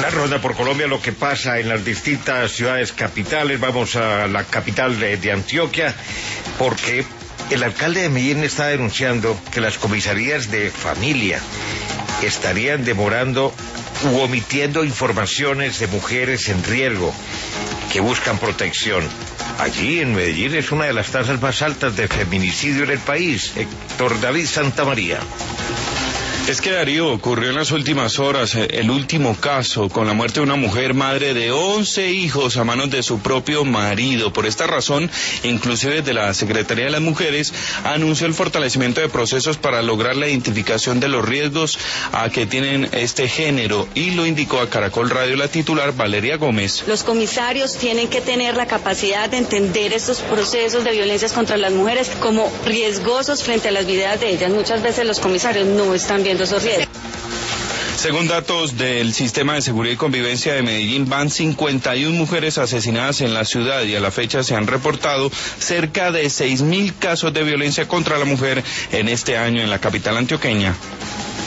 Una ronda por Colombia, lo que pasa en las distintas ciudades capitales. Vamos a la capital de Antioquia, porque el alcalde de Medellín está denunciando que las comisarías de familia estarían demorando u omitiendo informaciones de mujeres en riesgo que buscan protección. Allí en Medellín es una de las tasas más altas de feminicidio en el país. Héctor David Santamaría. Es que, Darío, ocurrió en las últimas horas el último caso con la muerte de una mujer madre de 11 hijos a manos de su propio marido. Por esta razón, inclusive desde la Secretaría de las Mujeres anunció el fortalecimiento de procesos para lograr la identificación de los riesgos a que tienen este género, y lo indicó a Caracol Radio la titular Valeria Gómez. Los comisarios tienen que tener la capacidad de entender estos procesos de violencias contra las mujeres como riesgosos frente a las vidas de ellas. Muchas veces los comisarios no están viendo esos riesgos. Según datos del Sistema de Seguridad y Convivencia de Medellín, van 51 mujeres asesinadas en la ciudad y a la fecha se han reportado cerca de 6.000 casos de violencia contra la mujer en este año en la capital antioqueña.